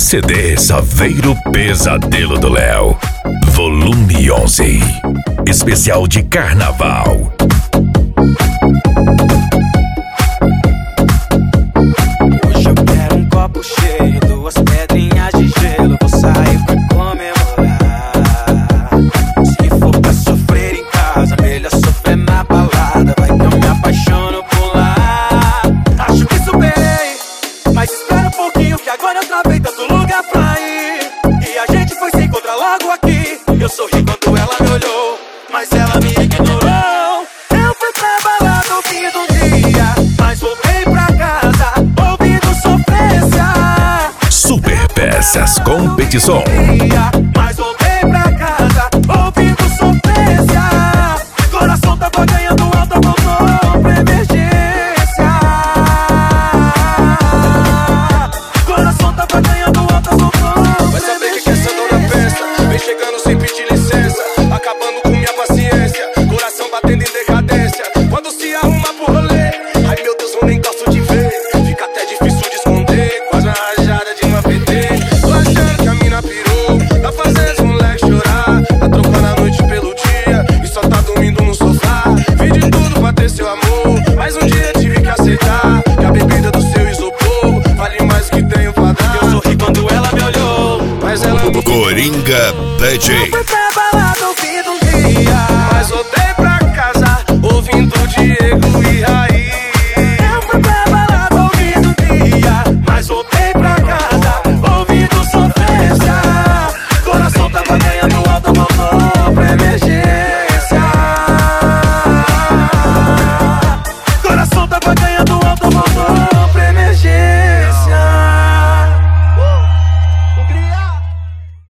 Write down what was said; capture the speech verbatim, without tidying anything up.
C D Saveiro Pesadelo do Léo, volume onze, especial de carnaval. Hoje eu quero um copo cheio, duas pedrinhas de gelo, vou sair pra comemorar. Se for pra sofrer em casa, melhor sofrer na balada, vai que eu me apaixono por lá. Acho que superei, mas espera um pouquinho que agora eu travei tanto lugar pra ir. E a gente foi se encontrar logo aqui. Eu sorri quando ela me olhou, mas ela me ignorou. Eu fui pra balada no fim do dia, mas voltei pra casa ouvindo sofrência. Super Peças Competição.